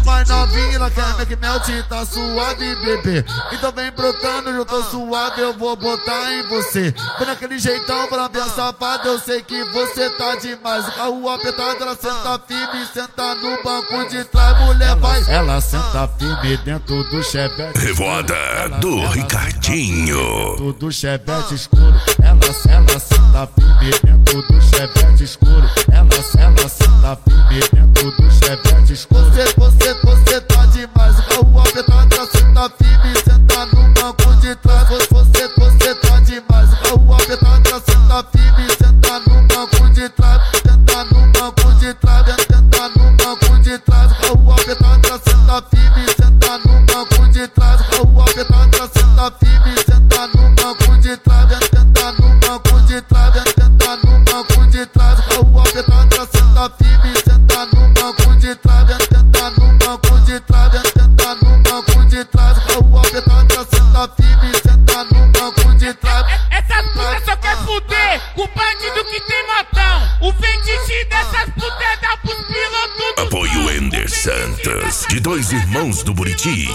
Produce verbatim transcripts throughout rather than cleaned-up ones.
mais novinha, ela quer Mac Melt, tá suave, bebê. Então vem brotando, eu tô suave, eu vou botar em você. Vem naquele jeitão pra ver safado, eu sei que você tá demais. O carro apertado, ela senta firme, senta no banco de trás, mulher vai. Ela senta firme dentro do Chevette. Revoada do ela, Ricardinho. Dentro do Chevette escuro. Ela, ela senta firme dentro do Chevette escuro. Ela, ela senta firme dentro do Chevette escuro. Você, você, você tá demais. O carro apertado, ela senta firme, senta no banco de trás. Você, você tá demais. O carro apertado, ela senta firme, senta no banco de trás. Senta no banco de trás, senta no banco de trás. O carro apertado, ela senta firme, senta no banco de trás. O carro apertado, ela senta firme, senta no banco de trás. Senta no banco de trás, senta no banco de trás. O carro apertado, ela senta firme, senta no banco de trás. Senta no banco de trás, senta no banco de trás. O carro apertado, ela senta firme, senta no banco de trás. Essas putas só quer fuder com o bandido que tem motão. O fetiche dessas putas é dar pros pilotos dos Apoio Ender Santos, de Dois Irmãos do Buriti.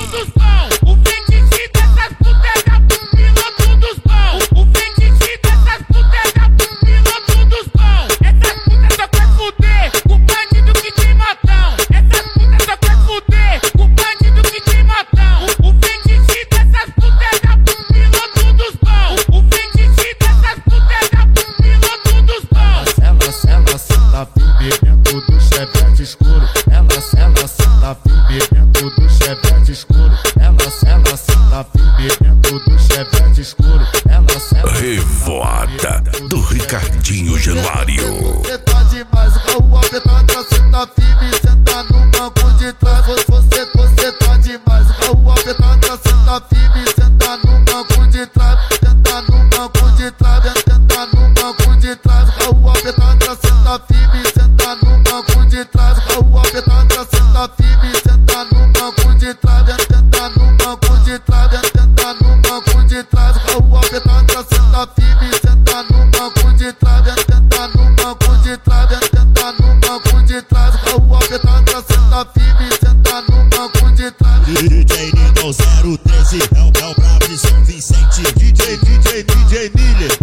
O fetiche dessas putas é dar pros pilotos dos bons. O fetiche dessas putas é dar pros pilotos dos bons. Essas putas só quer fuder com o bandido que tem motão. Essas putas só quer fuder com o bandido que tem motão. O fetiche dessas putas é dar pros pilotos dos bons. O fetiche dessas putas é dar pros pilotos dos bons. Ela, ela senta firme dentro do Chevette escuro. Ela, ela senta firme dentro do Chevette escuro. Ela, ela senta firme dentro do Chevette escuro. Ela, ela Revoada do Ricardinho Januário. Você tá demais, o carro apertado, ela senta firme, senta no banco de trás. Você, você tá demais, o carro apertado, ela senta firme, senta no banco de trás. Senta no banco de trás, senta no banco de trás. O carro apertado, ela senta firme, senta no banco de trás. O carro apertado, ela senta firme, senta no banco de trás. Senta no banco de trás, senta no banco de trás. O carro apertado, ela senta firme, senta no banco de trás. Senta no banco de trás, senta no banco de trás. O carro apertado, ela senta firme, senta no banco de trás. D J Nino zero treze é o brabo de São Vicente. D J, D J, D J Miller.